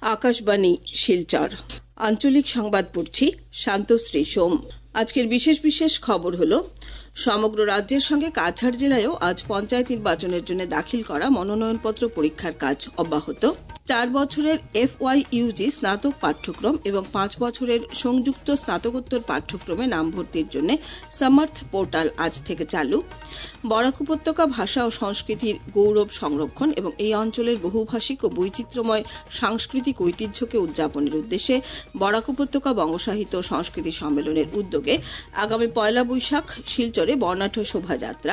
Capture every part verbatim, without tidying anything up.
আকাশবাণী শিলচর আঞ্চলিক সংবাদ পড়ছি শান্তশ্রী সোম। আজকের বিশেষ বিশেষ খবর হলো, সমগ্র রাজ্যের সঙ্গে কাছাড় জেলায়ও আজ পঞ্চায়েত নির্বাচনের জন্য দাখিল করা মনোনয়নপত্র পরীক্ষার কাজ অব্যাহত। চার বছরের এফ ওয়াই ইউজি স্নাতক পাঠ্যক্রম এবং পাঁচ বছরের সংযুক্ত স্নাতকোত্তর পাঠ্যক্রমে নাম ভর্তির জন্য সমর্থ পোর্টাল আজ থেকে চালু। বরাক উপত্যকা ভাষা ও সংস্কৃতির গৌরব সংরক্ষণ এবং এই অঞ্চলের বহুভাষিক ও বৈচিত্র্যময় সাংস্কৃতিক ঐতিহ্যকে উদযাপনের উদ্দেশ্যে বরাক উপত্যকা বঙ্গসাহিত্য ও সংস্কৃতি সম্মেলনের উদ্যোগে আগামী পয়লা বৈশাখ শিলচরে বর্ণাঢ্য শোভাযাত্রা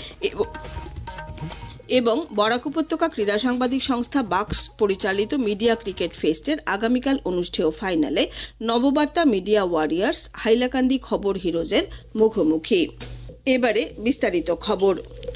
এবং বরাক উপত্যকা ক্রীড়া সাংবাদিক সংস্থা বাক্স পরিচালিত মিডিয়া ক্রিকেট ফেস্টের আগামীকাল অনুষ্ঠেয় ফাইনালে নববার্তা মিডিয়া ওয়ারিয়ার্স হাইলাকান্দি খবর হিরোজের মুখোমুখি। এবারে বিস্তারিত খবর।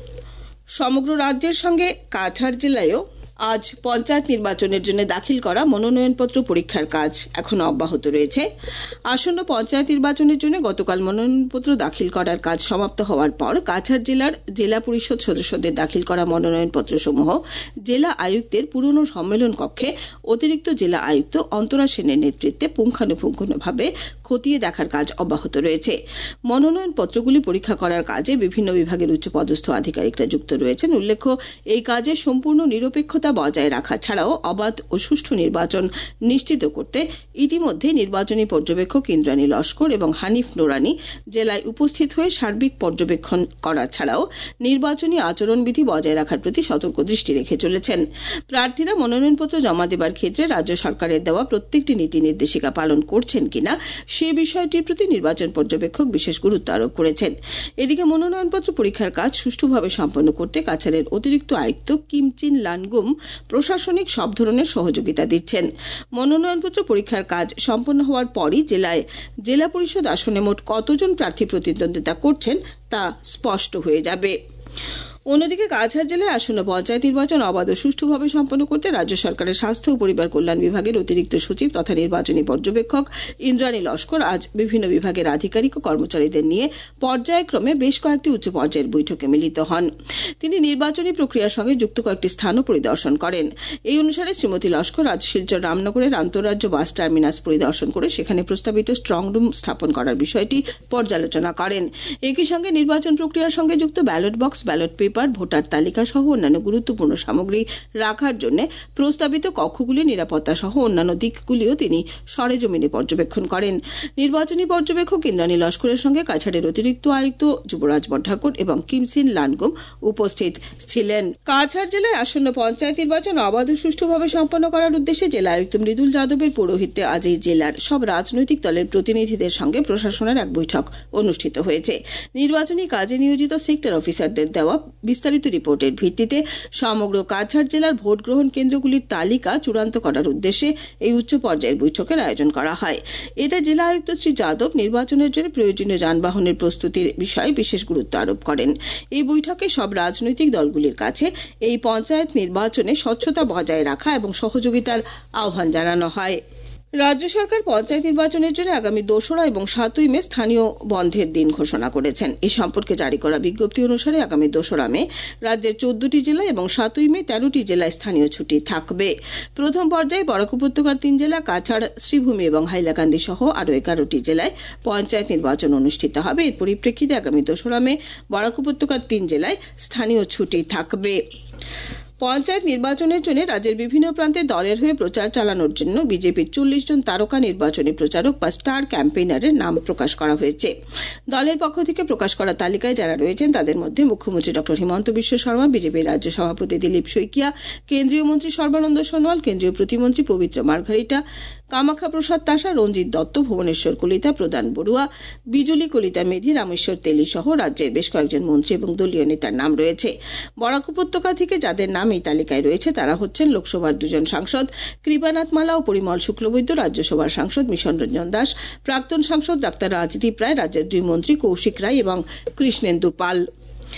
সমগ্র রাজ্যের সঙ্গে কাছাড় জেলায়ও আজ পঞ্চায়েত নির্বাচনের জন্য দাখিল করা মনোনয়নপত্র পরীক্ষার কাজ এখনো অব্যাহত রয়েছে। আসন্ন পঞ্চায়েত নির্বাচনের জন্য গতকাল মনোনয়নপত্র দাখিল করার কাজ সমাপ্ত হওয়ার পর কাছাড় জেলার জেলা পরিষদ সদস্যদের দাখিল করা মনোনয়নপত্র সমূহ জেলা আয়ুক্তের পুরনো সম্মেলন কক্ষে অতিরিক্ত জেলা আয়ুক্ত অন্তরা সেনের নেতৃত্বে পুঙ্খানুপুঙ্খভাবে খতিয়ে দেখার কাজ অব্যাহত রয়েছে। মনোনয়নপত্রগুলি পরীক্ষা করার কাজে বিভিন্ন বিভাগের উচ্চপদস্থ আধিকারিকরা যুক্ত রয়েছেন। উল্লেখ্য, এই কাজে সম্পূর্ণ নিরপেক্ষতা বজায় রাখা ছাড়াও অবাধ ও সুষ্ঠু নির্বাচন নিশ্চিত করতে ইতিমধ্যে নির্বাচনী পর্যবেক্ষক ইন্দ্রাণী লস্কর এবং হানিফ নোরানি জেলায় উপস্থিত হয়ে সার্বিক পর্যবেক্ষণ করা ছাড়াও নির্বাচনী আচরণবিধি বজায় রাখার প্রতি সতর্ক দৃষ্টি রেখে চলেছেন। প্রার্থীরা মনোনয়নপত্র জমা দেবার ক্ষেত্রে রাজ্য সরকারের দেওয়া প্রত্যেকটি নীতি নির্দেশিকা পালন করছেন কিনা সে বিষয়টির প্রতি নির্বাচন পর্যবেক্ষক বিশেষ গুরুত্ব আরোপ করেছেন। এদিকে মনোনয়নপত্র পরীক্ষার কাজ সুষ্ঠুভাবে সম্পন্ন করতে কাছাড়ের অতিরিক্ত আয়ুক্ত কিমচিন লানগুম প্রশাসনিক সব ধরনের সহযোগিতা দিচ্ছেন। মনোনয়নপত্র পরীক্ষার কাজ সম্পন্ন হওয়ার পরই জেলায় জেলা পরিষদ আসনে মোট কতজন প্রার্থী প্রতিদ্বন্দ্বিতা করছেন তা স্পষ্ট হয়ে যাবে। অন্যদিকে কাছাড় জেলায় আসন্ন পঞ্চায়েত নির্বাচন অবাধ ও সুষ্ঠুভাবে সম্পন্ন করতে রাজ্য সরকারের স্বাস্থ্য ও পরিবার কল্যাণ বিভাগের অতিরিক্ত সচিব তথা নির্বাচনী পর্যবেক্ষক ইন্দ্রাণী লস্কর আজ বিভিন্ন বিভাগের আধিকারিক ও কর্মচারীদের নিয়ে পর্যায়ক্রমে বেশ কয়েকটি উচ্চ পর্যায়ের বৈঠকে মিলিত হন। তিনি নির্বাচনী প্রক্রিয়ার সঙ্গে যুক্ত কয়েকটি স্থানও পরিদর্শন করেন। এই অনুসারে শ্রীমতী লস্কর আজ শিলচর রামনগরের আন্তঃরাজ্য বাস টার্মিনাস পরিদর্শন করে সেখানে প্রস্তাবিত স্ট্রং রুম স্থাপন করার বিষয়টি পর্যালোচনা করেন। একই সঙ্গে নির্বাচন প্রক্রিয়ার সঙ্গে যুক্ত ballot box, ballot paper, voter তালিকা সহ অন্যান্য গুরুত্বপূর্ণ সামগ্রী রাখার জন্য প্রস্তাবিত কক্ষগুলির নিরাপত্তা সহ অন্যান্য দিকগুলিও তিনি সরেজমিনে পর্যবেক্ষণ করেন। নির্বাচনী পর্যবেক্ষক ইন্দ্রাণী লস্করের সঙ্গে কাছাড়ের অতিরিক্ত আয়ুক্ত যুবরাজ বড্ডাকর এবং কিমসিন লানগুম উপস্থিত ছিলেন। কাছাড় জেলায় আসন্ন পঞ্চায়েত নির্বাচন অবাধ ও সুষ্ঠুভাবে সম্পন্ন করার উদ্দেশ্যে জেলা আয়ুক্ত মৃদুল যাদবের পৌরোহিত্যে আজ এই জেলার সব রাজনৈতিক দলের প্রতিনিধিদের সঙ্গে প্রশাসনের এক বৈঠক অনুষ্ঠিত হয়েছে। নির্বাচনী কাজে নিয়োজিত সেক্টর অফিসারদের দেওয়া বিস্তারিত রিপোর্টের ভিত্তিতে সমগ্র কাছাড় জেলার ভোট গ্রহণ কেন্দ্রগুলির তালিকা চূড়ান্ত করার উদ্দেশ্যে এই উচ্চ পর্যায়ের বৈঠকের আয়োজন করা হয়। এতে জেলা আয়ুক্ত শ্রী যাদব নির্বাচনের জন্য প্রয়োজনীয় যানবাহনের প্রস্তুতির বিষয়ে বিশেষ গুরুত্ব আরোপ করেন। এই বৈঠকে সব রাজনৈতিক দলগুলির কাছে এই পঞ্চায়েত নির্বাচনে স্বচ্ছতা বজায় রাখা এবং সহযোগিতার আহ্বান জানানো হয়। রাজ্য সরকার পঞ্চায়েত নির্বাচনের জন্য আগামী দোসরা এবং সাতই মে স্থানীয় বন্ধের দিন ঘোষণা করেছেন। এ সম্পর্কে জারি করা বিজ্ঞপ্তি অনুসারে আগামী দোসরা মে রাজ্যের চোদ্দটি জেলা এবং সাতই মে তেরোটি জেলায় স্থানীয় ছুটি থাকবে। প্রথম পর্যায়ে বরাক উপত্যকার তিন জেলা কাছাড়, শ্রীভূমি এবং হাইলাকান্দি সহ আরও এগারোটি জেলায় পঞ্চায়েত নির্বাচন অনুষ্ঠিত হবে। এর পরিপ্রেক্ষিতে আগামী দোসরা মে বরাক উপত্যকার তিন জেলায় স্থানীয় ছুটি থাকবে। পঞ্চায়েত নির্বাচনের জন্য রাজ্যের বিভিন্ন প্রান্তে দলের হয়ে প্রচার চালানোর জন্য বিজেপির চল্লিশ জন তারকা নির্বাচনী প্রচারক বা স্টার ক্যাম্পেইনারের নাম প্রকাশ করা হয়েছে। দলের পক্ষ থেকে প্রকাশ করা তালিকায় যারা রয়েছেন তাদের মধ্যে মুখ্যমন্ত্রী ডক্টর হিমন্ত বিশ্ব শর্মা, বিজেপির রাজ্য সভাপতি দিলীপ শইকিয়া, কেন্দ্রীয় মন্ত্রী সর্বানন্দ সোনোয়াল, কেন্দ্রীয় প্রতিমন্ত্রী পবিত্র মার্ঘারিটা, কামাখ্যা প্রসাদ তাসা, রঞ্জিত দত্ত, ভুবনেশ্বর কলিতা, প্রদান বড়ুয়া, বিজুলি কলিতা মেধি, রামেশ্বর তেলি সহ রাজ্যের বেশ কয়েকজন মন্ত্রী এবং দলীয় নেতার নাম রয়েছে। বরাক উপত্যকা থেকে যাদের নাম এই তালিকায় রয়েছে তারা হচ্ছেন লোকসভার দুজন সাংসদ কৃপানাথ মালা ও পরিমল শুক্লবৈদ্য, রাজ্যসভার সাংসদ মিশন রঞ্জন দাস, প্রাক্তন সাংসদ ডাক্তার রাজদীপ রায়, রাজ্যের দুই মন্ত্রী কৌশিক রায় এবং কৃষ্ণেন্দু পাল।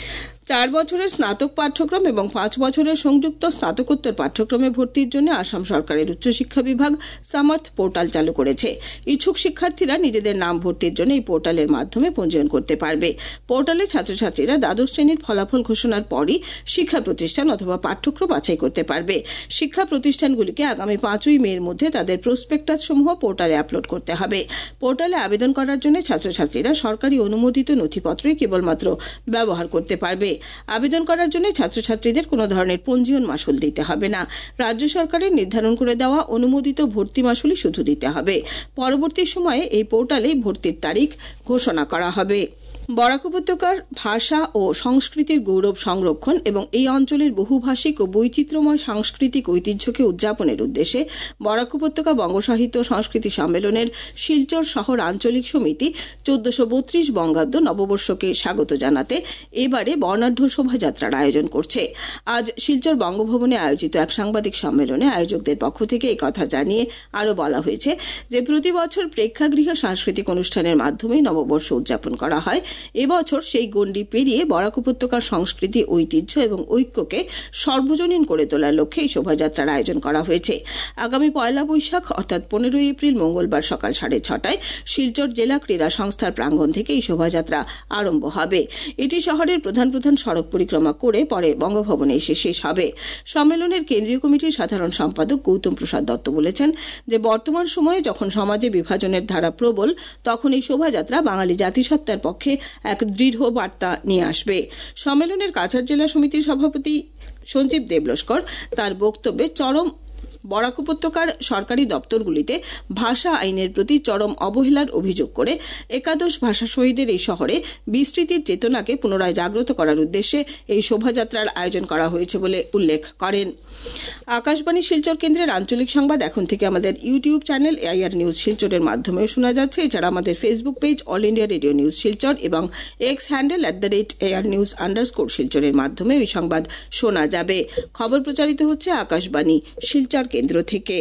চার বছরের স্নাতক পাঠ্যক্রম এবং পাঁচ বছরের সংযুক্ত স্নাতকোত্তর পাঠ্যক্রমে ভর্তির জন্য আসাম সরকারের উচ্চশিক্ষা বিভাগ সামার্থ পোর্টাল চালু করেছে। ইচ্ছুক শিক্ষার্থীরা নিজেদের নাম ভর্তির জন্য এই পোর্টালের মাধ্যমে পঞ্জীয়ন করতে পারবে। পোর্টালে ছাত্রছাত্রীরা দ্বাদশ শ্রেণীর ফলাফল ঘোষণার পরই শিক্ষা প্রতিষ্ঠান অথবা পাঠ্যক্রম বাছাই করতে পারবে। শিক্ষা প্রতিষ্ঠানগুলিকে আগামী পাঁচই মের মধ্যে তাদের প্রসপেক্টাস সমূহ পোর্টালে আপলোড করতে হবে। পোর্টালে আবেদন করার জন্য ছাত্রছাত্রীরা সরকারি অনুমোদিত নথিপত্রই কেবলমাত্র ব্যবহার করতে পারবে। আবেদন করার জন্য ছাত্রছাত্রীদের কোনো ধরনের পঞ্জীয়ন মাশুল দিতে হবে না। রাজ্য সরকারের নির্ধারণ করে দেওয়া অনুমোদিত ভর্তি মাশুলই শুধু দিতে হবে। পরবর্তী সময়ে এই পোর্টালে ভর্তির তারিখ ঘোষণা করা হবে। বরাক উপত্যকার ভাষা ও সংস্কৃতির গৌরব সংরক্ষণ এবং এই অঞ্চলের বহুভাষিক ও বৈচিত্র্যময় সাংস্কৃতিক ঐতিহ্যকে উদযাপনের উদ্দেশ্যে বরাক উপত্যকা বঙ্গসাহিত্য সংস্কৃতি সম্মেলনের শিলচর শহর আঞ্চলিক সমিতি চোদ্দশো বত্রিশ বঙ্গাব্দ নববর্ষকে স্বাগত জানাতে এবারে বর্ণাঢ্য শোভাযাত্রার আয়োজন করছে। আজ শিলচর বঙ্গভবনে আয়োজিত এক সাংবাদিক সম্মেলনে আয়োজকদের পক্ষ থেকে এই কথা জানিয়ে আরও বলা হয়েছে যে প্রতি বছর প্রেক্ষাগৃহে সাংস্কৃতিক অনুষ্ঠানের মাধ্যমে নববর্ষ উদযাপন করা হয়। এবছর সেই গণ্ডি পেরিয়ে বরাক উপত্যকার সংস্কৃতি, ঐতিহ্য এবং ঐক্যকে সর্বজনীন করে তোলার লক্ষ্যে এই শোভাযাত্রার আয়োজন করা হয়েছে। আগামী পয়লা বৈশাখ অর্থাৎ পনেরোই এপ্রিল মঙ্গলবার সকাল সাড়ে ছটায় শিলচর জেলা ক্রীড়া সংস্থার প্রাঙ্গণ থেকে এই শোভাযাত্রা আরম্ভ হবে। এটি শহরের প্রধান প্রধান সড়ক পরিক্রমা করে পরে বঙ্গভবনে এসে শেষ হবে। সম্মেলনের কেন্দ্রীয় কমিটির সাধারণ সম্পাদক গৌতম প্রসাদ দত্ত বলেছেন যে বর্তমান সময়ে যখন সমাজে বিভাজনের ধারা প্রবল, তখন এই শোভাযাত্রা বাঙালি জাতিসত্তার পক্ষে এক দৃঢ় বার্তা নিয়ে আসবে। সম্মেলনের কাছাড় জেলা সমিতির সভাপতি সঞ্জীব দেবলস্কর তার বক্তব্যে চরম বরাক উপত্যকার সরকারি দপ্তরগুলিতে ভাষা আইনের প্রতি চরম অবহেলার অভিযোগ করে একাদশ ভাষা শহীদের এই শহরে বিস্তৃতির চেতনাকে পুনরায় জাগ্রত করার উদ্দেশ্যে এই শোভাযাত্রার আয়োজন করা হয়েছে বলে উল্লেখ করেন। আকাশবাণী শিলচর কেন্দ্রের আঞ্চলিক সংবাদ এখন থেকে আমাদের ইউটিউব চ্যানেল এআইআর নিউজ শিলচরের মাধ্যমেও শোনা যাচ্ছে। এছাড়া আমাদের Facebook page All India Radio news Silchar এবং X handle at the rate AR news underscore শিলচরের মাধ্যমে ওই সংবাদ শোনা যাবে। খবর প্রচারিত হচ্ছে আকাশবাণী শিলচর কেন্দ্র থেকে।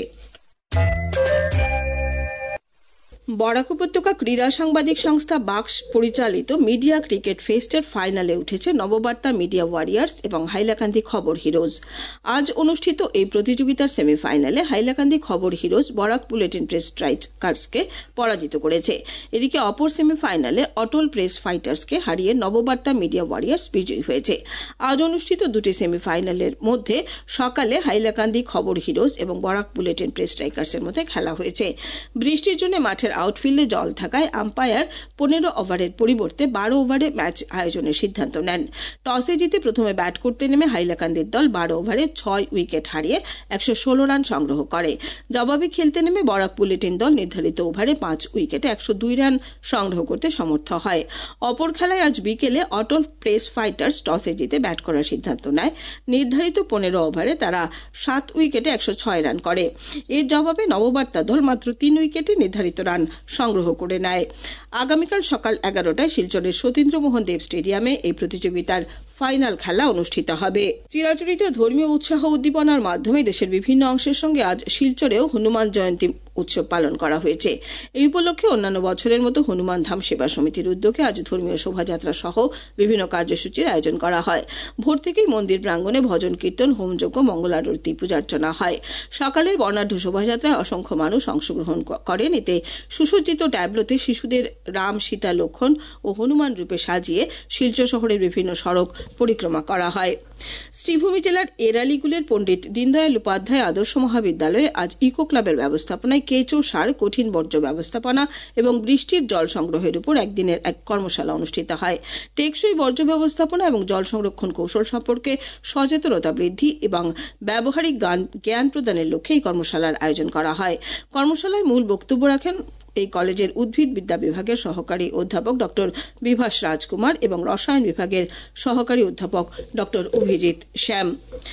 বরাক উপত্যকা ক্রীড়া সাংবাদিক সংস্থা বাক্স পরিচালিত মিডিয়া ক্রিকেট ফেস্টের ফাইনালে উঠেছে নববার্তা মিডিয়া ওয়ারিয়ার্স এবং হাইলাকান্দি খবর হিরোজ। আজ অনুষ্ঠিত এই প্রতিযোগিতার সেমিফাইনালে হাইলাকান্দি খবর হিরোজ বরাক বুলেটিন প্রেস স্ট্রাইকার্সকে পরাজিত করেছে। এদিকে অপর সেমিফাইনালে অটল প্রেস ফাইটার্সকে হারিয়ে নববার্তা মিডিয়া ওয়ারিয়ার্স বিজয়ী হয়েছে। আজ অনুষ্ঠিত দুটি সেমিফাইনালের মধ্যে সকালে হাইলাকান্দি খবর হিরোজ এবং বরাক বুলেটিন প্রেস স্ট্রাইকার্সের মধ্যে খেলা হয়েছে। বৃষ্টির জন্য মাঠের আউটফিল্ডে জল থাকায় আম্পায়ার পনেরো ওভারের পরিবর্তে বারো ওভারে ম্যাচ আয়োজনের সিদ্ধান্ত নেন। টসে জিতে প্রথমে ব্যাট করতে নেমে হাইলাকান্দির দল বারো ওভারে ছয় উইকেট হারিয়ে একশো ষোলো রান সংগ্রহ করে। জবাবে খেলতে নেমে বরাক বুলেটিন দল নির্ধারিত ওভারে পাঁচ উইকেটে একশো দুই রান সংগ্রহ করতে সমর্থ হয়। অপর খেলায় আজ বিকেলে অটল প্রেস ফাইটার্স টসে জিতে ব্যাট করার সিদ্ধান্ত নেয়। নির্ধারিত পনেরো ওভারে তারা সাত উইকেটে একশো ছয় রান করে। এর জবাবে নববার্তা দল মাত্র তিন উইকেটে নির্ধারিত রান সংগ্রহ করে নেয়। আগামীকাল সকাল এগারোটায় শিলচরের সতীন্দ্রমোহন দেব স্টেডিয়ামে এই প্রতিযোগিতার ফাইনাল খেলা অনুষ্ঠিত হবে। চিরাচরিত ধর্মীয় উৎসাহ উদ্দীপনার মাধ্যমে দেশের বিভিন্ন অংশের সঙ্গে আজ শিলচরেও হনুমান জয়ন্তী উৎসব পালন করা হয়েছে। এই উপলক্ষে অন্যান্য বছরের মতো হনুমান ধাম সেবা সমিতির উদ্যোগে আজ ধর্মীয় শোভাযাত্রা সহ বিভিন্ন কার্যসূচির আয়োজন করা হয়। ভোর থেকেই মন্দির প্রাঙ্গণে ভজন কীর্তন, হোমযজ্ঞ, মঙ্গল আরতি, পূজার্চনা হয়। সকালের বর্ণাঢ্য শোভাযাত্রায় অসংখ্য মানুষ অংশগ্রহণ করেন। এতে সুসজ্জিত ট্যাবলোতে শিশুদের রাম, সীতা, লক্ষ্মণ ও হনুমান রূপে সাজিয়ে শিলচর শহরের বিভিন্ন সড়ক পরিক্রমা করা হয়। শ্রীভূমি জেলার এরালিগুলের পণ্ডিত দীনদয়াল উপাধ্যায় আদর্শ মহাবিদ্যালয়ে আজ ইকো ক্লাবের ব্যবস্থাপনায় কেঁচো সার, কঠিন বর্জ্য ব্যবস্থাপনা এবং বৃষ্টির জল সংগ্রহের উপর একদিনের এক কর্মশালা অনুষ্ঠিত হয়। টেকসই বর্জ্য ব্যবস্থাপনা এবং জল সংরক্ষণ কৌশল সম্পর্কে সচেতনতা বৃদ্ধি এবং ব্যবহারিক জ্ঞান প্রদানের লক্ষ্যে এই কর্মশালার আয়োজন করা হয়। কর্মশালায় মূল বক্তব্য রাখেন এই কলেজের উদ্ভিদ বিদ্যা বিভাগের সহকারী অধ্যাপক ডক্টর বিভাস রাজকুমার এবং রসায়ন বিভাগের সহকারী অধ্যাপক ডক্টর অভিজিৎ শ্যাম।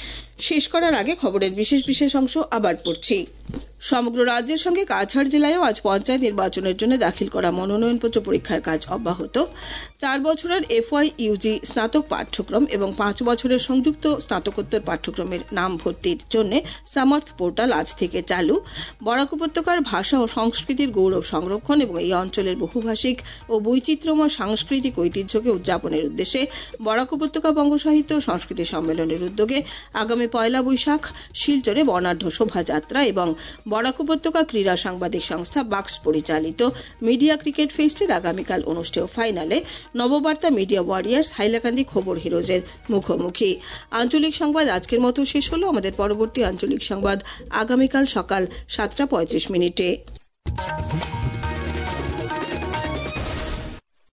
শেষ করার আগে খবরের বিশেষ বিশেষ অংশ আবার পড়ছি। সমগ্র রাজ্যের সঙ্গে কাছাড় জেলায়ও আজ পঞ্চায়েত নির্বাচনের জন্য দাখিল করা মনোনয়নপত্র পরীক্ষার কাজ অব্যাহত। চার বছরের এফওয়াই ইউজি স্নাতক পাঠ্যক্রম এবং পাঁচ বছরের সংযুক্ত স্নাতকোত্তর পাঠ্যক্রমের নাম ভর্তির জন্য সামার্থ পোর্টাল আজ থেকে চালু। বরাক উপত্যকার ভাষা ও সংস্কৃতির গৌরব সংরক্ষণ এবং এই অঞ্চলের বহুভাষিক ও বৈচিত্র্যময় সাংস্কৃতিক ঐতিহ্যকে উদযাপনের উদ্দেশ্যে বরাক উপত্যকা বঙ্গ সাহিত্য ও সংস্কৃতি সম্মেলনের উদ্যোগে আগামী পয়লা বৈশাখ শিলচরে বর্ণাঢ্য শোভাযাত্রা এবং বরাক উপত্যকা ক্রীড়া সাংবাদিক সংস্থা বাক্স পরিচালিত মিডিয়া ক্রিকেট ফেস্টের আগামীকাল অনুষ্ঠেয় ফাইনালে নববার্তা মিডিয়া ওয়ারিয়ার্স হাইলাকান্দি খবর হিরোজের মুখোমুখি। আঞ্চলিক সংবাদ আজকের মতো শেষ হলো। আমাদের পরবর্তী আঞ্চলিক সংবাদ আগামীকাল সকাল সাতটা পঁয়ত্রিশ মিনিটে।